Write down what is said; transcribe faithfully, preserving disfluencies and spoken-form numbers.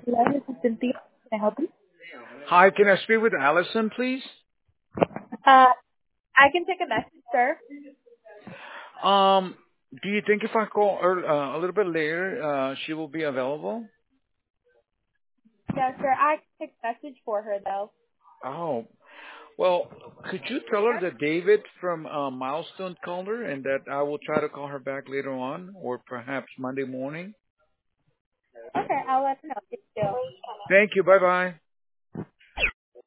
Hello, this is Cynthia. Can I help you? Hi, can I speak with Allison, please? Uh, I can take a message, sir. Um, do you think if I call her uh, a little bit later, uh, she will be available? Yeah, sir. I can take a message for her, though. Oh, well, could you tell her that David from uh, Milestone called her and that I will try to call her back later on or perhaps Monday morning? Okay, I'll let her know. Thank you. Thank you. Bye-bye.